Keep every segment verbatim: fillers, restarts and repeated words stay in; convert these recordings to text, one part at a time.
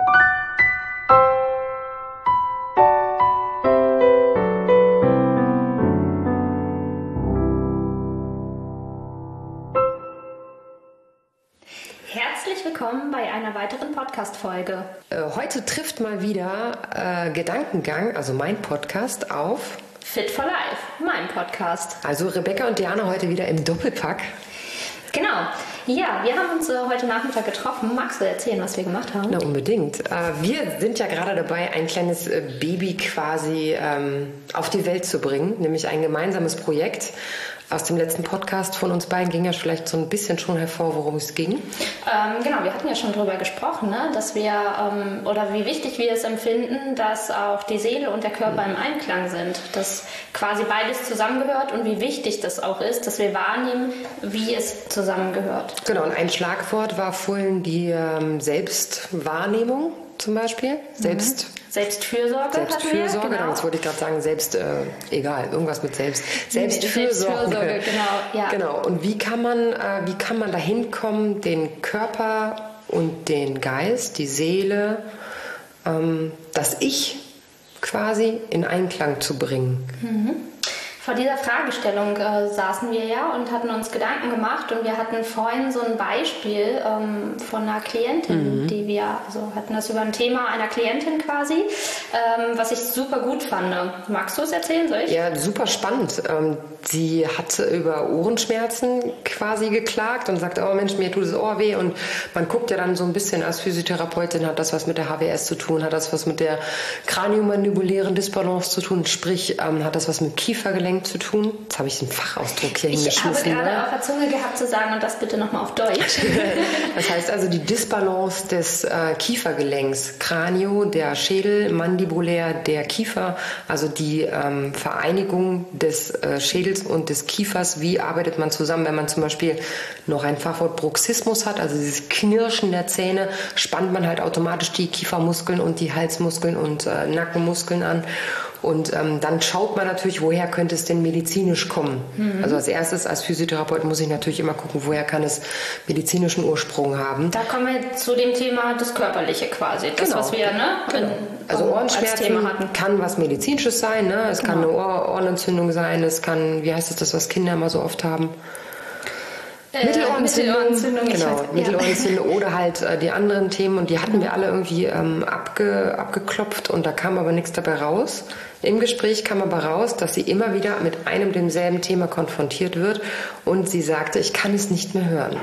Herzlich willkommen bei einer weiteren Podcast-Folge. Äh, heute trifft mal wieder äh, Gedankengang, also mein Podcast, auf Fit for Life, mein Podcast. Also Rebecca und Diana heute wieder im Doppelpack. Genau. Ja, wir haben uns äh, heute Nachmittag getroffen. Magst du erzählen, was wir gemacht haben? Na, unbedingt. Äh, wir sind ja gerade dabei, ein kleines äh, Baby quasi ähm, auf die Welt zu bringen, nämlich ein gemeinsames Projekt. Aus dem letzten Podcast von uns beiden ging ja vielleicht so ein bisschen schon hervor, worum es ging. Ähm, genau, wir hatten ja schon darüber gesprochen, ne? Dass wir, ähm, oder wie wichtig wir es empfinden, dass auch die Seele und der Körper im Einklang sind. Dass quasi beides zusammengehört und wie wichtig das auch ist, dass wir wahrnehmen, wie es zusammengehört. Genau, und ein Schlagwort war vorhin die ähm, Selbstwahrnehmung zum Beispiel. Selbst mhm. Selbstfürsorge. Selbstfürsorge, wir, genau. Das wollte ich gerade sagen, selbst, äh, egal, irgendwas mit Selbst. Selbstfürsorge. Selbstfürsorge, genau, ja. Genau, und wie kann man, äh, wie kann man dahin kommen, den Körper und den Geist, die Seele, ähm, das Ich quasi in Einklang zu bringen? Mhm. Vor dieser Fragestellung äh, saßen wir ja und hatten uns Gedanken gemacht und wir hatten vorhin so ein Beispiel ähm, von einer Klientin, mhm. die wir, also hatten das über ein Thema einer Klientin quasi, ähm, was ich super gut fand. Magst du es erzählen, soll ich? Ja, super spannend. Ähm, sie hat über Ohrenschmerzen quasi geklagt und sagt, oh Mensch, mir tut das Ohr weh, und man guckt ja dann so ein bisschen als Physiotherapeutin, hat das was mit der H W S zu tun, hat das was mit der kraniomandibulären Disbalance zu tun, sprich, ähm, hat das was mit Kiefergelenk zu tun. Jetzt habe ich den Fachausdruck hier ich hingeschmissen. Ich habe gerade ne? auf der Zunge gehabt zu sagen, und das bitte nochmal auf Deutsch. Das heißt also die Disbalance des äh, Kiefergelenks, Kranio, der Schädel, mandibulär, der Kiefer, also die ähm, Vereinigung des äh, Schädels und des Kiefers. Wie arbeitet man zusammen, wenn man zum Beispiel noch ein Fachwort Bruxismus hat, also dieses Knirschen der Zähne, spannt man halt automatisch die Kiefermuskeln und die Halsmuskeln und äh, Nackenmuskeln an. Und ähm, dann schaut man natürlich, woher könnte es denn medizinisch kommen. Mhm. Also als erstes, als Physiotherapeut muss ich natürlich immer gucken, woher kann es medizinischen Ursprung haben. Da kommen wir zu dem Thema das Körperliche quasi. Das, genau. was wir ne, genau. in, also Ohrenschmerzen hatten. kann was Medizinisches sein. Ne? Es genau. kann eine Ohr Ohrenentzündung sein. Es kann, wie heißt es das, was Kinder immer so oft haben? Äh, Mittelohrentzündung, Mittelohrentzündung genau, weiß, Mittelohrentzündung ja. Oder halt äh, die anderen Themen, und die hatten wir alle irgendwie ähm, abge, abgeklopft, und da kam aber nichts dabei raus. Im Gespräch kam aber raus, dass sie immer wieder mit einem demselben Thema konfrontiert wird, und sie sagte, ich kann es nicht mehr hören.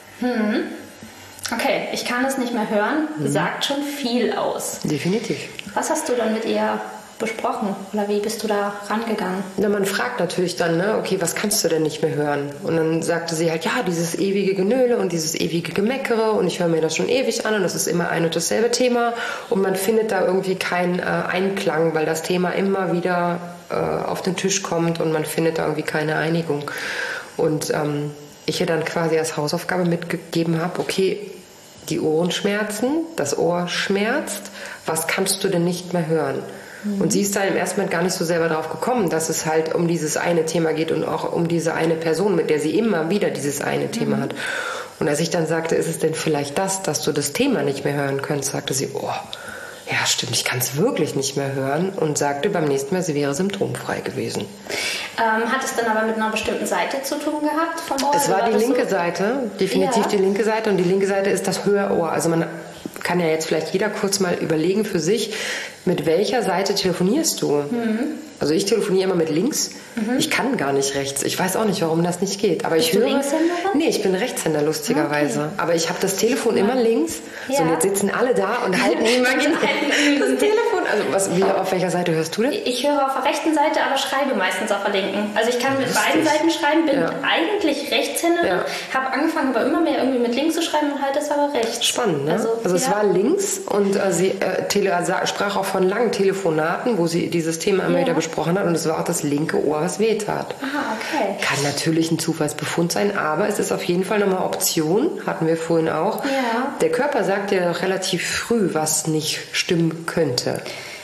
Hm. Okay, ich kann es nicht mehr hören, hm. sagt schon viel aus. Definitiv. Was hast du dann mit ihr besprochen, oder wie bist du da rangegangen? Na, man fragt natürlich dann, ne, okay, was kannst du denn nicht mehr hören? Und dann sagte sie halt, ja, dieses ewige Genöle und dieses ewige Gemeckere, und ich höre mir das schon ewig an und das ist immer ein und dasselbe Thema, und man findet da irgendwie keinen äh, Einklang, weil das Thema immer wieder äh, auf den Tisch kommt und man findet da irgendwie keine Einigung. Und ähm, ich ihr dann quasi als Hausaufgabe mitgegeben habe, okay, die Ohrenschmerzen, das Ohr schmerzt, was kannst du denn nicht mehr hören? Und sie ist dann im ersten Moment gar nicht so selber drauf gekommen, dass es halt um dieses eine Thema geht und auch um diese eine Person, mit der sie immer wieder dieses eine mhm. Thema hat. Und als ich dann sagte, ist es denn vielleicht das, dass du das Thema nicht mehr hören könntest, sagte sie, oh, ja stimmt, ich kann es wirklich nicht mehr hören, und sagte beim nächsten Mal, sie wäre symptomfrei gewesen. Ähm, hat es dann aber mit einer bestimmten Seite zu tun gehabt vom Ohr? Es war die linke so? Seite, definitiv ja. die linke Seite, und die linke Seite ist das Höherohr. Also man kann ja jetzt vielleicht jeder kurz mal überlegen für sich, mit welcher Seite telefonierst du? Mhm. Also ich telefoniere immer mit links. Mhm. Ich kann gar nicht rechts. Ich weiß auch nicht, warum das nicht geht. Aber Bist ich du höre. Linkshänderin? Nee, ich bin Rechtshänder, lustigerweise. Okay. Aber ich habe das Telefon immer links. Ja. So, und jetzt sitzen alle da und halten imaginär das Telefon. Also was, wie, auf welcher Seite hörst du denn? Ich höre auf der rechten Seite, aber schreibe meistens auf der linken. Also ich kann mit Lustig. beiden Seiten schreiben, bin ja. eigentlich Rechtshänderin, ja. habe angefangen, aber immer mehr irgendwie mit links zu schreiben und halt das aber rechts. Spannend, ne? Also, also es war links, und äh, sie äh, tele, also sprach auch von langen Telefonaten, wo sie dieses Thema immer ja. wieder besprochen hat, und es war auch das linke Ohr, was wehtat. Aha, okay. Kann natürlich ein Zufallsbefund sein, aber es ist auf jeden Fall nochmal Option, hatten wir vorhin auch. Ja. Der Körper sagt ja relativ früh, was nicht stimmen könnte.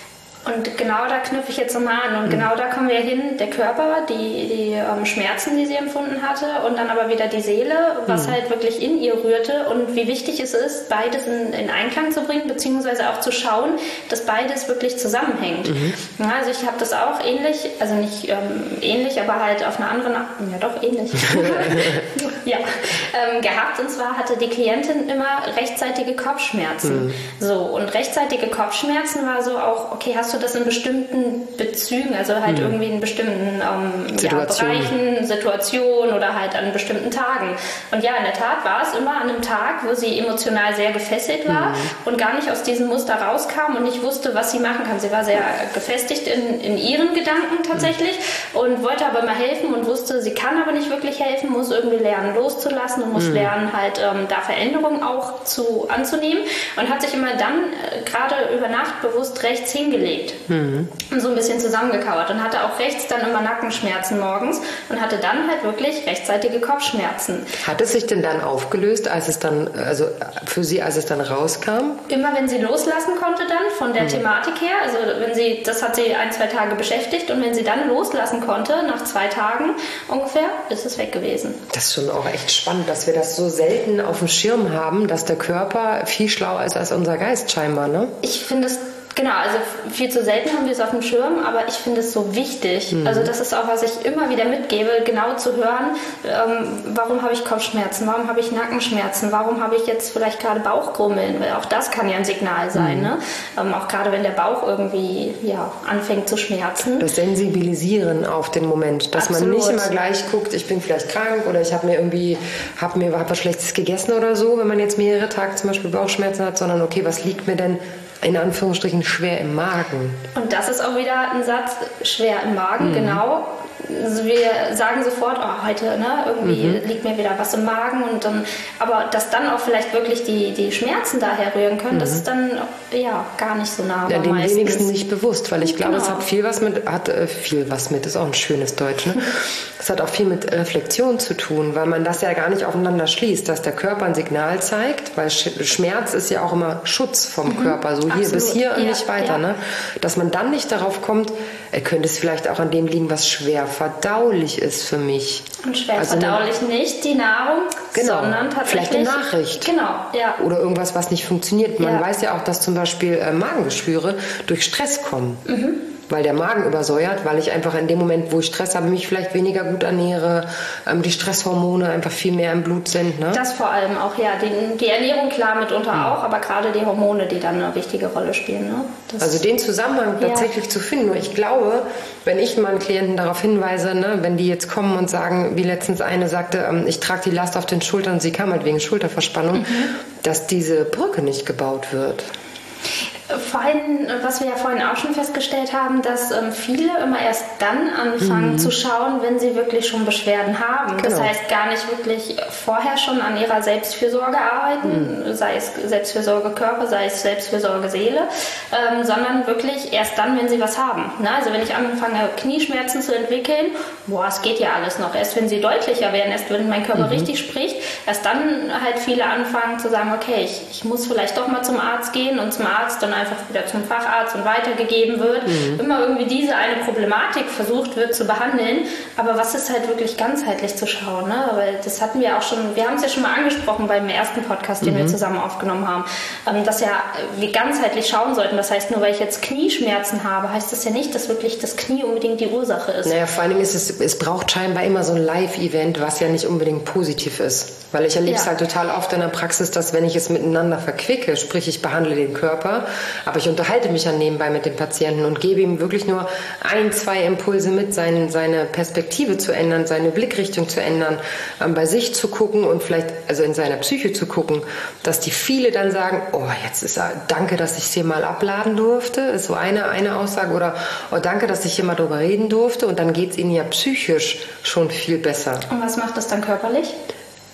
Und genau da knüpfe ich jetzt nochmal an. Und mhm. genau da kommen wir hin, der Körper, die, die ähm, Schmerzen, die sie empfunden hatte und dann aber wieder die Seele, was mhm. halt wirklich in ihr rührte und wie wichtig es ist, beides in, in Einklang zu bringen, beziehungsweise auch zu schauen, dass beides wirklich zusammenhängt. Mhm. Ja, also ich habe das auch ähnlich, also nicht ähm, ähnlich, aber halt auf einer anderen, ja doch ähnlich, ja, ähm, gehabt. Und zwar hatte die Klientin immer rechtzeitige Kopfschmerzen. Mhm. So, und rechtzeitige Kopfschmerzen war so auch, okay, hast du das in bestimmten Bezügen, also halt mhm. irgendwie in bestimmten ähm, Situation. ja, Bereichen, Situationen oder halt an bestimmten Tagen. Und ja, in der Tat war es immer an einem Tag, wo sie emotional sehr gefestigt war mhm. und gar nicht aus diesem Muster rauskam und nicht wusste, was sie machen kann. Sie war sehr gefestigt in, in ihren Gedanken tatsächlich mhm. und wollte aber mal helfen und wusste, sie kann aber nicht wirklich helfen, muss irgendwie lernen loszulassen und muss mhm. lernen halt ähm, da Veränderungen auch zu anzunehmen und hat sich immer dann äh, gerade über Nacht bewusst rechts hingelegt mhm. und so ein bisschen zusammengekauert und hatte auch rechts dann immer Nackenschmerzen morgens und hatte dann halt wirklich rechtzeitige Kopfschmerzen. Hat es sich denn dann aufgelöst, als es dann, also für sie, als es dann rauskam? Immer wenn sie loslassen konnte dann von der mhm. Thematik her, also wenn sie, das hat sie ein, zwei Tage beschäftigt und wenn sie dann loslassen konnte, nach zwei Tagen ungefähr, ist es weg gewesen. Das ist schon auch echt spannend, dass wir das so selten auf dem Schirm haben, dass der Körper viel schlauer ist als unser Geist scheinbar, ne? Ich finde es Genau, also viel zu selten haben wir es auf dem Schirm, aber ich finde es so wichtig. Mhm. Also das ist auch, was ich immer wieder mitgebe, genau zu hören, ähm, warum habe ich Kopfschmerzen, warum habe ich Nackenschmerzen, warum habe ich jetzt vielleicht gerade Bauchgrummeln, weil auch das kann ja ein Signal sein, mhm. ne? Ähm, auch gerade wenn der Bauch irgendwie ja, anfängt zu schmerzen. Das Sensibilisieren auf den Moment, dass Absolut. Man nicht immer gleich guckt, ich bin vielleicht krank oder ich habe mir irgendwie hab mir hab was Schlechtes gegessen oder so, wenn man jetzt mehrere Tage zum Beispiel Bauchschmerzen hat, sondern okay, was liegt mir denn in Anführungsstrichen schwer im Magen. Und das ist auch wieder ein Satz, schwer im Magen, mhm. genau. Also wir sagen sofort, oh, heute ne, irgendwie mhm. liegt mir wieder was im Magen. Und dann, aber dass dann auch vielleicht wirklich die, die Schmerzen daher rühren können, mhm. das ist dann ja gar nicht so nah. Ja, den wenigsten nicht bewusst, weil ich glaube, genau. es hat viel was mit, hat äh, viel was mit, ist auch ein schönes Deutsch, ne? Es hat auch viel mit Reflexion zu tun, weil man das ja gar nicht aufeinander schließt, dass der Körper ein Signal zeigt, weil Schmerz ist ja auch immer Schutz vom mhm. Körper, so hier Absolut. Bis hier und ja, nicht weiter, ja. ne? Dass man dann nicht darauf kommt, äh, könnte es vielleicht auch an dem liegen, was schwer verdaulich ist für mich. Und schwer also verdaulich eine, nicht die Nahrung, genau, sondern tatsächlich... Vielleicht eine Nachricht. Genau, ja. Oder irgendwas, was nicht funktioniert. Man ja. weiß ja auch, dass zum Beispiel äh, Magengeschwüre durch Stress kommen. Mhm. Weil der Magen übersäuert, weil ich einfach in dem Moment, wo ich Stress habe, mich vielleicht weniger gut ernähre, ähm, die Stresshormone einfach viel mehr im Blut sind. Ne? Das vor allem auch, ja. Die, die Ernährung klar mitunter mhm. auch, aber gerade die Hormone, die dann eine wichtige Rolle spielen. Ne? Das, also den Zusammenhang ja. tatsächlich zu finden. Nur ich glaube, wenn ich meinen Klienten darauf hinweise, ne, wenn die jetzt kommen und sagen, wie letztens eine sagte, ähm, ich trage die Last auf den Schultern und sie kam halt wegen Schulterverspannung, mhm. dass diese Brücke nicht gebaut wird. Vorhin, was wir ja vorhin auch schon festgestellt haben, dass ähm, viele immer erst dann anfangen mhm. zu schauen, wenn sie wirklich schon Beschwerden haben. Genau. Das heißt, gar nicht wirklich vorher schon an ihrer Selbstfürsorge arbeiten, mhm. sei es Selbstfürsorge Körper, sei es Selbstfürsorge Seele, ähm, sondern wirklich erst dann, wenn sie was haben. Ne? Also wenn ich anfange, Knieschmerzen zu entwickeln, boah, es geht ja alles noch. Erst wenn sie deutlicher werden, erst wenn mein Körper mhm. richtig spricht, erst dann halt viele anfangen zu sagen, okay, ich, ich muss vielleicht doch mal zum Arzt gehen und zum Arzt dann einfach wieder zum Facharzt und weitergegeben wird. Mhm. Immer irgendwie diese eine Problematik versucht wird zu behandeln. Aber was ist halt wirklich ganzheitlich zu schauen? Ne? Weil das hatten wir auch schon, wir haben es ja schon mal angesprochen beim ersten Podcast, den mhm. wir zusammen aufgenommen haben, dass ja wir ganzheitlich schauen sollten. Das heißt, nur weil ich jetzt Knieschmerzen habe, heißt das ja nicht, dass wirklich das Knie unbedingt die Ursache ist. Naja, vor allen Dingen ist es, es braucht scheinbar immer so ein Live-Event, was ja nicht unbedingt positiv ist. Weil ich erlebe es ja. halt total oft in der Praxis, dass wenn ich es miteinander verquicke, sprich ich behandle den Körper, aber ich unterhalte mich dann nebenbei mit dem Patienten und gebe ihm wirklich nur ein, zwei Impulse mit, sein, seine Perspektive zu ändern, seine Blickrichtung zu ändern, ähm, bei sich zu gucken und vielleicht also in seiner Psyche zu gucken, dass die viele dann sagen, oh, jetzt ist er, danke, dass ich es hier mal abladen durfte, ist so eine, eine Aussage, oder oh, danke, dass ich hier mal drüber reden durfte, und dann geht es ihnen ja psychisch schon viel besser. Und was macht das dann körperlich?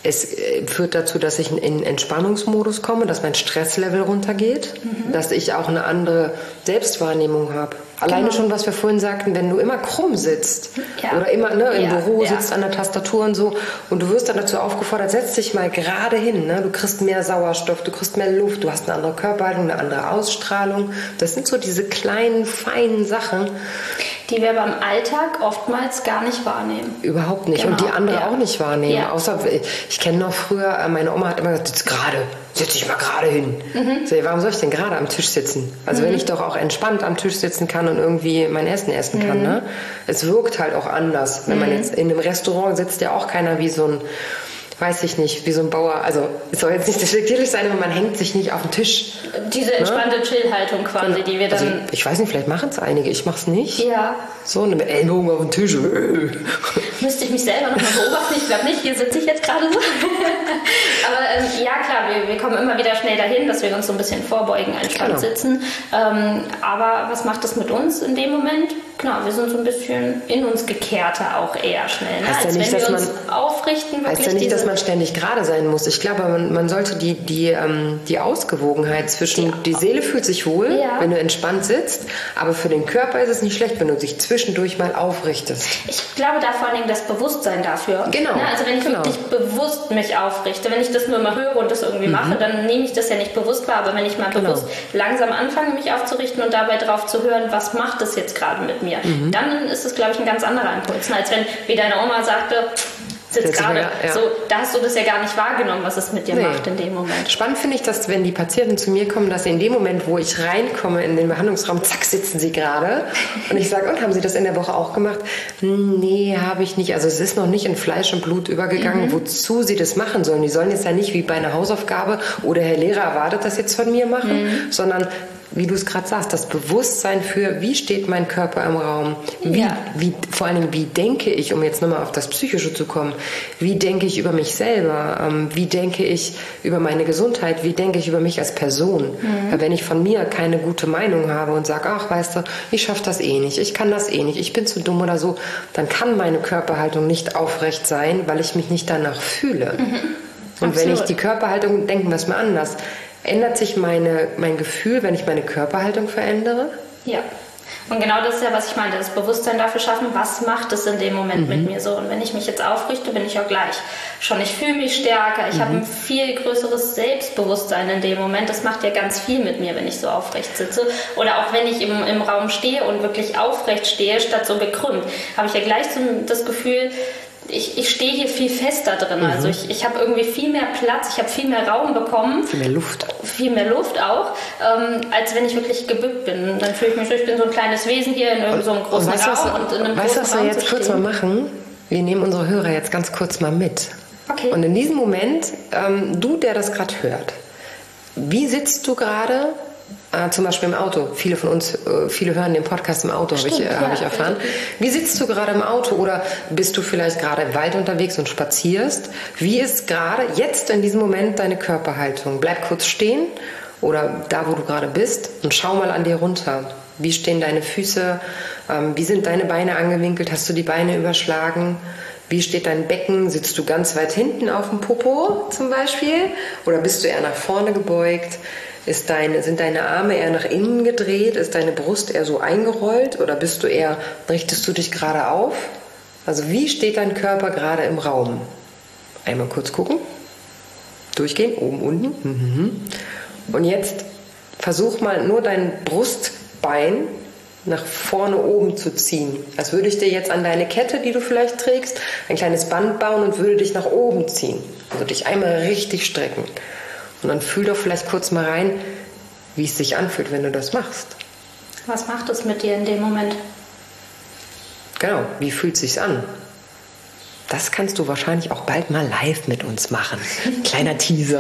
Es führt dazu, dass ich in Entspannungsmodus komme, dass mein Stresslevel runtergeht, mhm. dass ich auch eine andere Selbstwahrnehmung habe. Alleine genau. schon, was wir vorhin sagten, wenn du immer krumm sitzt ja. oder immer ne, im ja, Büro ja. sitzt an der Tastatur und so und du wirst dann dazu aufgefordert, setz dich mal gerade hin. Ne? Du kriegst mehr Sauerstoff, du kriegst mehr Luft, du hast eine andere Körperhaltung, eine andere Ausstrahlung. Das sind so diese kleinen, feinen Sachen, die wir beim Alltag oftmals gar nicht wahrnehmen. Überhaupt nicht. Genau. Und die andere ja. auch nicht wahrnehmen. Ja. Außer, ich kenne noch früher, meine Oma hat immer gesagt, sitz gerade, setz dich mal gerade hin. Mhm. So, warum soll ich denn gerade am Tisch sitzen? Also mhm. wenn ich doch auch entspannt am Tisch sitzen kann und irgendwie mein Essen essen mhm. kann. Ne? Es wirkt halt auch anders. Wenn mhm. man jetzt in einem Restaurant sitzt, ja auch keiner wie so ein, weiß ich nicht, wie so ein Bauer, also es soll jetzt nicht despektierlich sein, aber man hängt sich nicht auf den Tisch. Diese entspannte ne? Chill-Haltung quasi, genau. die wir dann... Also, ich weiß nicht, vielleicht machen es einige, ich mach's nicht. Ja. So, eine Ellbogen auf den Tisch. Müsste ich mich selber noch mal beobachten, ich glaube nicht, hier sitze ich jetzt gerade so. Aber ähm, ja klar, wir, wir kommen immer wieder schnell dahin, dass wir uns so ein bisschen vorbeugen, entspannt genau. sitzen. Ähm, aber was macht das mit uns in dem Moment? Genau, wir sind so ein bisschen in uns gekehrter auch eher schnell. Ne? Heißt Als ja nicht, wenn dass wir uns man, aufrichten. Heißt ja nicht, dass man ständig gerade sein muss. Ich glaube, man, man sollte die, die, ähm, die Ausgewogenheit zwischen, ja. die Seele fühlt sich wohl, ja. wenn du entspannt sitzt, aber für den Körper ist es nicht schlecht, wenn du dich zwischendurch mal aufrichtest. Ich glaube da vor allen Dingen das Bewusstsein dafür. Genau. Ne? Also wenn ich genau. wirklich bewusst mich aufrichte, wenn ich das nur mal höre und das irgendwie mhm. mache, dann nehme ich das ja nicht bewusst wahr, aber wenn ich mal genau. bewusst langsam anfange, mich aufzurichten und dabei drauf zu hören, was macht das jetzt gerade mit mir, mhm. dann ist es, glaube ich, ein ganz anderer Impuls, ne? Als wenn, wie deine Oma sagte, sitzt gerade, ja. so, da hast du das ja gar nicht wahrgenommen, was es mit dir nee. macht in dem Moment. Spannend finde ich, dass wenn die Patienten zu mir kommen, dass sie in dem Moment, wo ich reinkomme in den Behandlungsraum, zack, sitzen sie gerade und ich sage, und haben sie das in der Woche auch gemacht? Nee, habe ich nicht. Also es ist noch nicht in Fleisch und Blut übergegangen, mhm. wozu sie das machen sollen. Die sollen jetzt ja nicht wie bei einer Hausaufgabe oder Herr Lehrer erwartet das jetzt von mir machen, mhm. sondern wie du es gerade sagst, das Bewusstsein für, wie steht mein Körper im Raum, wie, ja. wie, vor allem, wie denke ich, um jetzt nochmal auf das Psychische zu kommen, wie denke ich über mich selber, ähm, wie denke ich über meine Gesundheit, wie denke ich über mich als Person. Mhm. Weil wenn ich von mir keine gute Meinung habe und sage, ach, weißt du, ich schaffe das eh nicht, ich kann das eh nicht, ich bin zu dumm oder so, dann kann meine Körperhaltung nicht aufrecht sein, weil ich mich nicht danach fühle. Mhm. Und Absolut. Wenn ich die Körperhaltung, denken wir es mal anders, ändert sich meine, mein Gefühl, wenn ich meine Körperhaltung verändere? Ja. Und genau das ist ja, was ich meinte, das Bewusstsein dafür schaffen, was macht es in dem Moment mhm. mit mir so. Und wenn ich mich jetzt aufrichte, bin ich auch gleich schon, ich fühle mich stärker, ich mhm. habe ein viel größeres Selbstbewusstsein in dem Moment. Das macht ja ganz viel mit mir, wenn ich so aufrecht sitze. Oder auch wenn ich im, im Raum stehe und wirklich aufrecht stehe, statt so gekrümmt, habe ich ja gleich so das Gefühl, Ich, ich stehe hier viel fester drin. Mhm. Also ich, ich habe irgendwie viel mehr Platz, ich habe viel mehr Raum bekommen. Viel mehr Luft. Viel mehr Luft auch, ähm, als wenn ich wirklich gebückt bin. Dann fühle ich mich so, ich bin so ein kleines Wesen hier in irgendeinem so einem großen und Raum. Was, und in einem weißt du, großen was wir Raum jetzt kurz mal machen? Wir nehmen unsere Hörer jetzt ganz kurz mal mit. Okay. Und in diesem Moment, ähm, du, der das gerade hört, wie sitzt du gerade? Äh, zum Beispiel im Auto. Viele von uns, äh, viele hören den Podcast im Auto, habe ich, äh, hab ich erfahren. Wie sitzt du gerade im Auto oder bist du vielleicht gerade im Wald unterwegs und spazierst? Wie ist gerade jetzt in diesem Moment deine Körperhaltung? Bleib kurz stehen oder da, wo du gerade bist und schau mal an dir runter. Wie stehen deine Füße? Ähm, wie sind deine Beine angewinkelt? Hast du die Beine überschlagen? Wie steht dein Becken? Sitzt du ganz weit hinten auf dem Popo zum Beispiel? Oder bist du eher nach vorne gebeugt? Ist deine, sind deine Arme eher nach innen gedreht? Ist deine Brust eher so eingerollt? Oder bist du eher, richtest du dich gerade auf? Also wie steht dein Körper gerade im Raum? Einmal kurz gucken. Durchgehen, oben, unten. Mhm. Und jetzt versuch mal nur dein Brustbein nach vorne oben zu ziehen. Als würde ich dir jetzt an deine Kette, die du vielleicht trägst, ein kleines Band bauen und würde dich nach oben ziehen. Also dich einmal richtig strecken. Und dann fühl doch vielleicht kurz mal rein, wie es sich anfühlt, wenn du das machst. Was macht es mit dir in dem Moment? Genau, wie fühlt es sich an? Das kannst du wahrscheinlich auch bald mal live mit uns machen. Kleiner Teaser.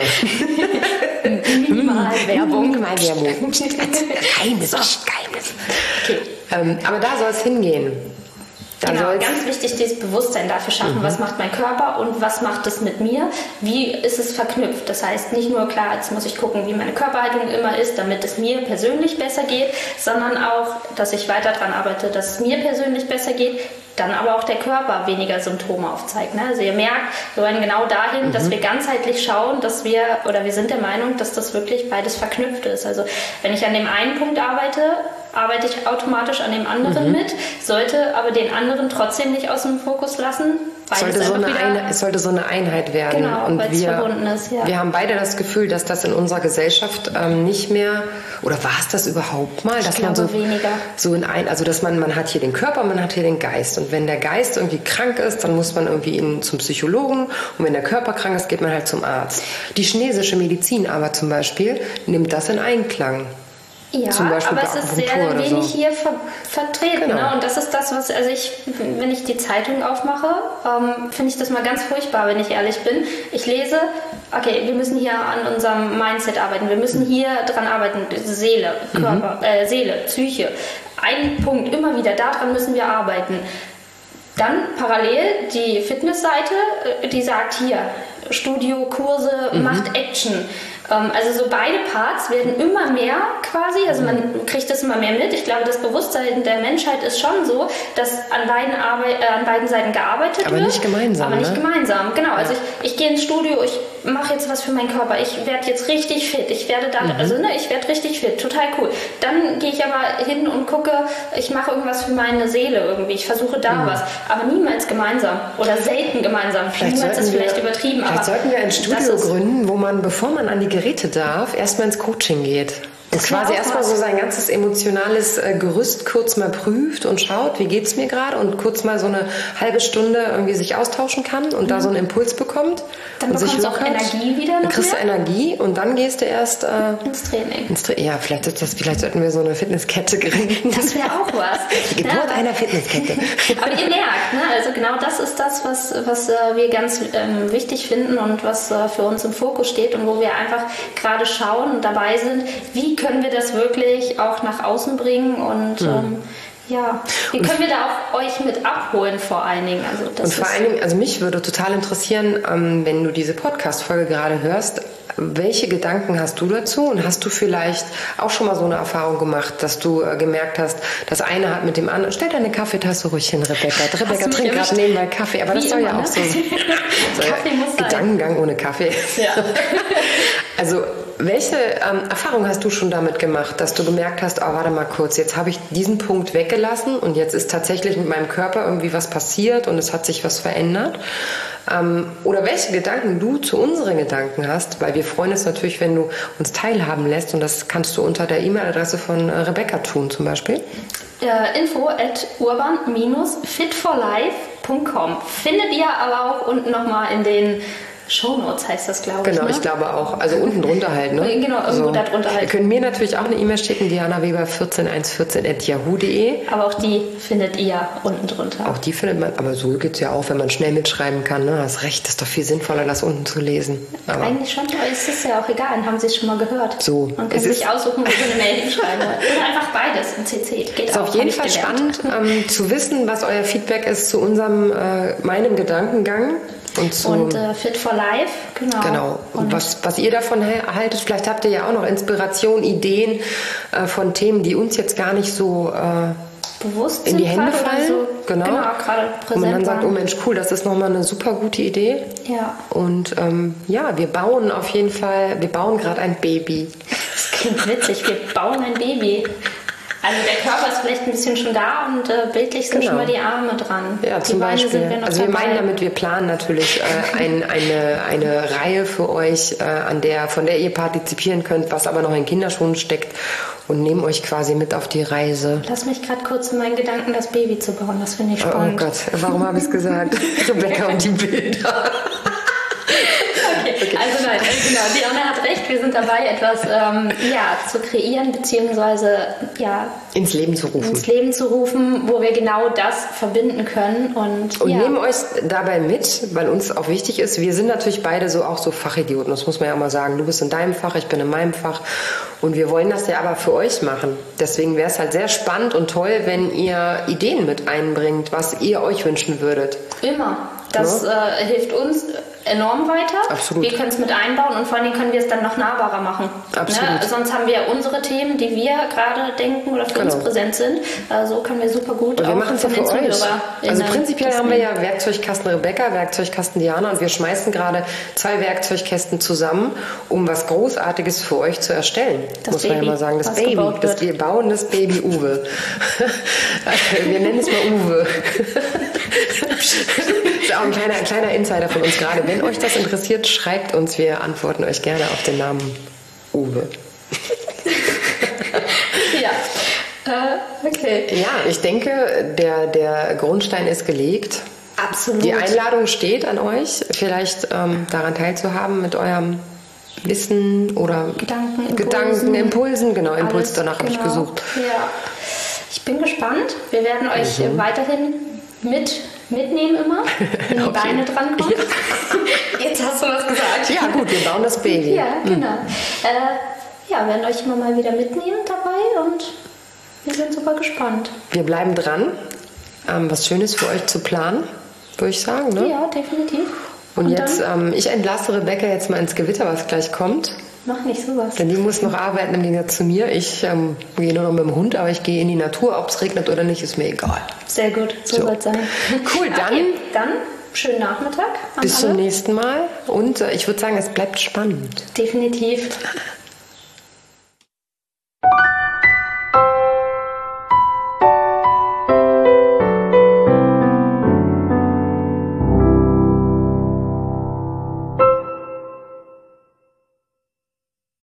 Minimal Werbung. Minimal Werbung. Geheimnis, Geheimnis. Okay. Ähm, aber da soll es hingehen. Da genau, ganz wichtig, dieses Bewusstsein dafür schaffen, mhm. was macht mein Körper und was macht es mit mir, wie ist es verknüpft. Das heißt, nicht nur klar, jetzt muss ich gucken, wie meine Körperhaltung immer ist, damit es mir persönlich besser geht, sondern auch, dass ich weiter daran arbeite, dass es mir persönlich besser geht, dann aber auch der Körper weniger Symptome aufzeigt. Ne? Also ihr merkt, wir wollen genau dahin, mhm. dass wir ganzheitlich schauen, dass wir, oder wir sind der Meinung, dass das wirklich beides verknüpft ist. Also wenn ich an dem einen Punkt arbeite, arbeite ich automatisch an dem anderen mhm. mit, sollte aber den anderen trotzdem nicht aus dem Fokus lassen. Sollte so eine eine, es sollte so eine Einheit werden. Genau, und weil es wir, verbunden ist. Ja. Wir haben beide das Gefühl, dass das in unserer Gesellschaft ähm, nicht mehr, oder war es das überhaupt mal, ich dass glaube man so, weniger. so in ein, also dass man, man hat hier den Körper, man hat hier den Geist. Und wenn der Geist irgendwie krank ist, dann muss man irgendwie in, zum Psychologen. Und wenn der Körper krank ist, geht man halt zum Arzt. Die chinesische Medizin aber zum Beispiel nimmt das in Einklang. Ja, aber es ist sehr wenig so. hier ver vertreten. Genau. Ne? Und das ist das, was, also ich, wenn ich die Zeitung aufmache, ähm, finde ich das mal ganz furchtbar, wenn ich ehrlich bin. Ich lese, okay, wir müssen hier an unserem Mindset arbeiten, wir müssen hier dran arbeiten, Seele, Körper, mhm. äh, Seele, Psyche. Ein Punkt, immer wieder, daran müssen wir arbeiten. Dann parallel die Fitnessseite, die sagt hier, Studio, Kurse, mhm. macht Action. Also so beide Parts werden immer mehr quasi, also man kriegt das immer mehr mit. Ich glaube, das Bewusstsein der Menschheit ist schon so, dass an beiden, Arbeit, äh, an beiden Seiten gearbeitet aber wird. Aber nicht gemeinsam, Aber nicht ne? gemeinsam, genau. Also ich, ich gehe ins Studio, ich mache jetzt was für meinen Körper, ich werde jetzt richtig fit, ich werde da, mhm. also ne, ich werde richtig fit, total cool. Dann gehe ich aber hin und gucke, ich mache irgendwas für meine Seele irgendwie, ich versuche da mhm. was, aber niemals gemeinsam oder selten gemeinsam. Vielleicht niemals ist vielleicht wir, übertrieben. Vielleicht aber sollten wir ein Studio gründen, wo man, bevor man an die Geräte darf, erstmal ins Coaching geht. Und quasi erstmal so sein ganzes emotionales äh, Gerüst kurz mal prüft und schaut, wie geht's mir gerade und kurz mal so eine halbe Stunde irgendwie sich austauschen kann und mhm. da so einen Impuls bekommt. Dann und bekommst du auch Energie wieder. Dann kriegst du Energie und dann gehst du erst äh, ins Training. Ins Tra ja, vielleicht, ist das, vielleicht sollten wir so eine Fitnesskette gründen. Das wäre auch was. Die Geburt ja, einer Fitnesskette. Aber ihr merkt, ne? Also genau das ist das, was, was äh, wir ganz ähm, wichtig finden und was äh, für uns im Fokus steht und wo wir einfach gerade schauen und dabei sind, wie können wir das wirklich auch nach außen bringen und mhm. ähm, ja, wie können wir da auch euch mit abholen vor allen Dingen? Also das und vor allen Dingen, also mich würde total interessieren, ähm, wenn du diese Podcast-Folge gerade hörst, welche Gedanken hast du dazu und hast du vielleicht auch schon mal so eine Erfahrung gemacht, dass du äh, gemerkt hast, das eine hat mit dem anderen, stell deine Kaffeetasse ruhig hin, Rebecca. Rebecca trinkt gerade nebenbei Kaffee, aber Wie das soll immer, ja auch ne? so, so Kaffee muss Gedankengang sein. Ohne Kaffee. Ja. Also welche ähm, Erfahrung hast du schon damit gemacht, dass du gemerkt hast, oh, warte mal kurz, jetzt habe ich diesen Punkt weggelassen und jetzt ist tatsächlich mit meinem Körper irgendwie was passiert und es hat sich was verändert? Ähm, oder welche Gedanken du zu unseren Gedanken hast, weil wir freuen uns natürlich, wenn du uns teilhaben lässt und das kannst du unter der E-Mail-Adresse von äh, Rebecca tun zum Beispiel. Äh, info at urban dash fit for life punkt com findet ihr aber auch unten nochmal in den Shownotes heißt das, glaube ich. Genau, ne? ich glaube auch. Also unten drunter halt, ne? Genau, irgendwo so. Da drunter halt. Ihr könnt mir natürlich auch eine E-Mail schicken, diana weber vierzehn eins vierzehn at yahoo punkt de. Aber auch die findet ihr unten drunter. Auch die findet man, aber so geht es ja auch, wenn man schnell mitschreiben kann. Ne? Hast recht, ist doch viel sinnvoller, das unten zu lesen. Aber eigentlich schon, aber es ist ja auch egal, dann haben sie es schon mal gehört. So. Man kann sich aussuchen, wo sie eine Mail hinschreiben wollen. Oder einfach beides im C C. Geht ist auch, auf jeden Fall spannend ähm, zu wissen, was euer Feedback ist zu unserem, äh, meinem Gedankengang. Und, zu, und äh, Fit for Life, genau. Genau. Und, und was, was ihr davon haltet, vielleicht habt ihr ja auch noch Inspiration, Ideen äh, von Themen, die uns jetzt gar nicht so äh, bewusst in die Hände fallen. So, genau. genau gerade präsent und man dann sagt, waren. oh Mensch, cool, das ist nochmal eine super gute Idee. Ja. Und ähm, ja, wir bauen auf jeden Fall, wir bauen gerade ein Baby. Das klingt witzig, wir bauen ein Baby. Also der Körper ist vielleicht ein bisschen schon da und äh, bildlich sind genau. schon mal die Arme dran. Ja, die zum Beine Beispiel. Sind wir noch also wir dabei. meinen damit, wir planen natürlich äh, ein, eine, eine Reihe für euch, äh, an der, von der ihr partizipieren könnt, was aber noch in Kinderschuhen steckt und nehmen euch quasi mit auf die Reise. Lass mich gerade kurz in meinen Gedanken, das Baby zu bauen. Das finde ich spannend. Oh Gott, warum habe ich es gesagt? Rebecca und die Bilder. Okay. Okay. Also nein, genau, Diana hat recht, wir sind dabei, etwas ähm, ja, zu kreieren, beziehungsweise ja, ins Leben zu rufen. Ins Leben zu rufen, wo wir genau das verbinden können. Und, und ja. nehmen euch dabei mit, weil uns auch wichtig ist, wir sind natürlich beide so auch so Fachidioten, das muss man ja auch mal sagen. Du bist in deinem Fach, ich bin in meinem Fach. Und wir wollen das ja aber für euch machen. Deswegen wäre es halt sehr spannend und toll, wenn ihr Ideen mit einbringt, was ihr euch wünschen würdet. Immer. Das ja. äh, hilft uns enorm weiter. Absolut. Wir können es mit einbauen und vor allem können wir es dann noch nahbarer machen. Absolut. Ne? Sonst haben wir unsere Themen, die wir gerade denken oder für genau. uns präsent sind. Äh, so können wir super gut und wir machen es ja für euch. Also prinzipiell haben wir ja Werkzeugkasten Rebecca, Werkzeugkasten Diana und wir schmeißen gerade zwei Werkzeugkästen zusammen, um was Großartiges für euch zu erstellen. Das muss Baby, man ja mal sagen. Das Baby, das wir bauen das Baby Uwe. Wir nennen es mal Uwe. Das ist auch ein kleiner, ein kleiner Insider von uns gerade. Wenn euch das interessiert, schreibt uns. Wir antworten euch gerne auf den Namen Uwe. Ja, äh, okay. Ja, ich denke, der, der Grundstein ist gelegt. Absolut. Die Einladung steht an euch, vielleicht ähm, daran teilzuhaben mit eurem Wissen oder Gedanken, Impulsen. Gedanken, Impulsen. Genau, Impuls, Alles, danach genau. habe ich gesucht. Ja. Ich bin gespannt. Wir werden euch mhm. weiterhin mit, mitnehmen immer, wenn die Beine dran kommen. Ja. Jetzt hast du was gesagt. Ja gut, wir bauen das Baby. Ja, genau. Mhm. Äh, ja, werden euch immer mal wieder mitnehmen dabei und wir sind super gespannt. Wir bleiben dran, ähm, was Schönes für euch zu planen, würde ich sagen. Ne? Ja, definitiv. Und, und jetzt, ähm, ich entlasse Rebecca jetzt mal ins Gewitter, was gleich kommt. Mach nicht sowas. Denn die muss noch arbeiten im Gegensatz zu mir. Ich ähm, gehe nur noch mit dem Hund, aber ich gehe in die Natur. Ob es regnet oder nicht, ist mir egal. Sehr gut, so, so. soll es sein. Cool, dann, okay, dann schönen Nachmittag. Bis alle. zum nächsten Mal. Und äh, ich würde sagen, es bleibt spannend. Definitiv.